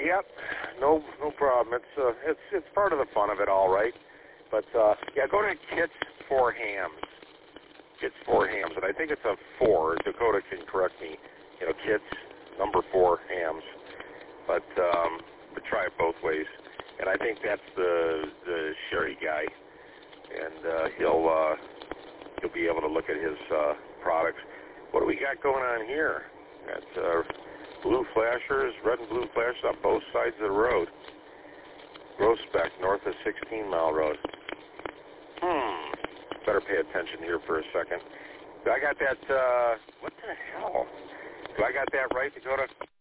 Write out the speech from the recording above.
Yep, no problem. It's part of the fun of it, all right. But yeah, go to Kits for Hams. Kits for Hams, and I think it's a 4. Dakota can correct me. You know, Kits number 4 Hams. But try it both ways. And I think that's the Sherry guy, and he'll be able to look at his products. What do we got going on here? Got blue flashers, red and blue flashers on both sides of the road. Grospec, north of 16 Mile Road. Better pay attention here for a second. Do I got that, what the hell? Do I got that right, Dakota?